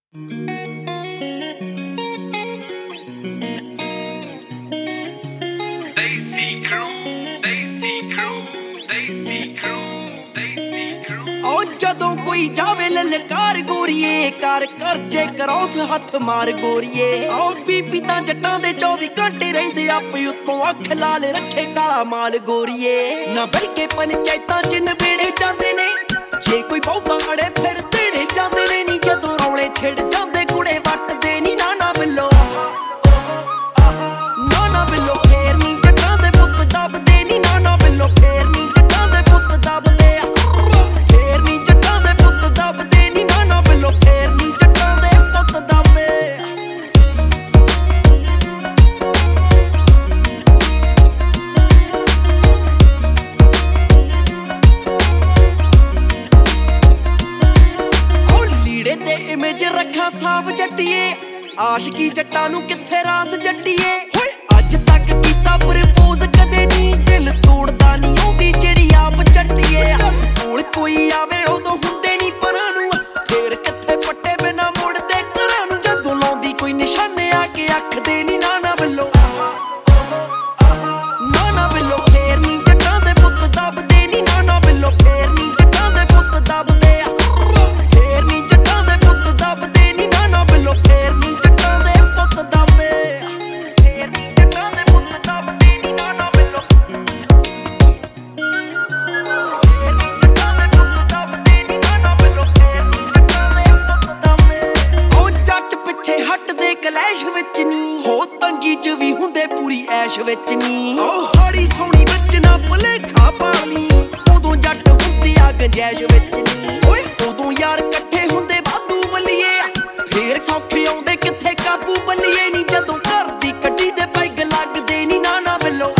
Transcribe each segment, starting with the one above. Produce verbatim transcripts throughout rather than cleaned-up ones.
Desi crew, Desi crew, Desi crew, Desi crew। ओ जदों कोई जावे ललकार गोरीए कर कर जे क्रॉस हथ मार गोरीए ओ बीपी तां जट्टां दे चौबी घंटे रहिंदे आपे उत्तों अख लाल रखे काला माल गोरीए ना बल्कि पंचायतां च नबेड़े जांदे ने जे कोई बहुता अड़े फिर तेड़े जांदे ने नी जदों रौले छिड़ जांदे कुड़े वटदे नी ना ना बिल्लो ना ना बिल्लो फेर नी जट्टां दे पुत्त दबदे नी ना ना बिल्लो फेर नी जट्टां दे पुत्त दबदे फेर नी जट्टां दे पुत्त दबदे नी ना ना बिल्लो फेर नी जट्टां दे पुत्त दबदे। इमेज रखा साफ जट्टिए आशिकी जट्टां नूं कित्थे रास जट्टिए होए अज तक कीता प्रपोज कदे नी दिल तोड़दा नी ओदी जेड़ी आप जट्टिए कोल कोई आवे उदों हुंदे नी परां नूं फेर कित्थे पट्टे बिना मुड़दे घरां नूं जदों लाउंदी कोई निशाने आके आखदे नी ना ना बिल्लो ना ना बिल्लो फेर नी जट्टां दे पुत्त दबदे नी ना ना बिल्लो फेर नी जट्टां दे पुत्त दबदे फेर नी जट्टां दे पुत्त दबदे नी ना ना बिल्लो फेर नी जट्टां दे पुत्त दबदे फेर नी जट्टां दे पुत्त दबदे नी ना ना बिल्लो फेर नी जट्टां दे पुत्त दबदे नी ना ना बिल्लो फेर नी जट्टां दे पुत्त दबदे। ओ जट पिछे हटदे कलैश विच नी हो तंगी च भी हुंदे पूरी ऐश विच नी ओ हाड़ी सौनी विच ना भुलेखा पाली उदों जट हुंदे आ गंजैश विच नी ओए उदों यार कट्ठे हुंदे बादू बल्लिए फेर सौखे आउंदे कित्थे काबू बल्लिए नी जदों घर दी कड्डी दे पैग लगदे नी ना ना बिल्लो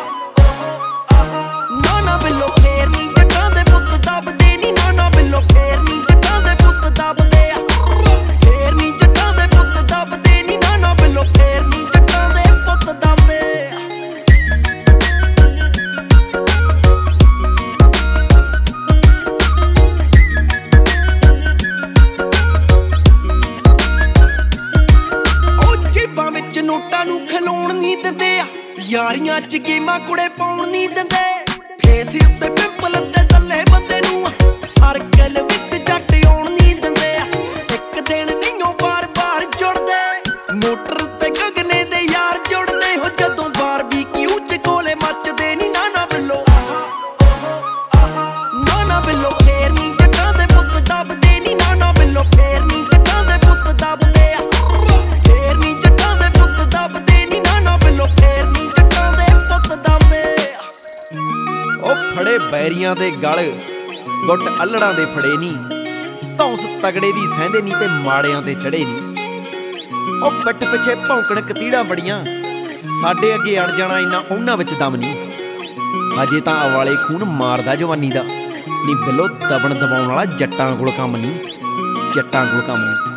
ना ना बिल्लो फेर नी जट्टां दे पुत्त दबदे नी ना ना बिल्लो फेर नी जट्टां दे पुत्त दबदे फेर नी जट्टां दे पुत्त दबदे नी ना ना बिल्लो फेर नी जट्टां दे पुत्त दबदे। नोटां नूं खलोण नी दिंदे यारियां च गेमां कुड़े पाउण नी दिंदे फेस उत्ते पिंपल ते दल्ले बंदे नूं सर्कल विच जट आउण नी दिंदे इक दिन नहीं बार बार जुड़दे मोटर ते गगने दे यार जुड़दे हो जदों बारबीक्यू च कोले मचदे नी ना ना बिल्लो ना ना बिल्लो फेर नी जट्टां दे पुत्त दबदे नी ना ना बिल्लो फेर नी जट्टां दे पुत्त दबदे फेर नी जट्टां दे पुत्त दबदे नी ना ना बिल्लो फेर नी जट्टां दे पुत्त दबदे। ओ फड़े बैरियां दे गल गुੱਟ अल्लड़ां दे फड़े नी धौंस तगड़े दी सहिंदे नी ते माड़ियां ते चढ़े नी ओ पिੱਠ पिछे भौंकण कतीड़ां बड़ियां साडे अगे अड़ जाना इन्ना उन्हां विच दम नी हजे तां अवाले खून मारदा जवानी दा नी बिल्लो दबण दबाउण वाला जट्टां कोल कम नी जट्टां कोल कम नी।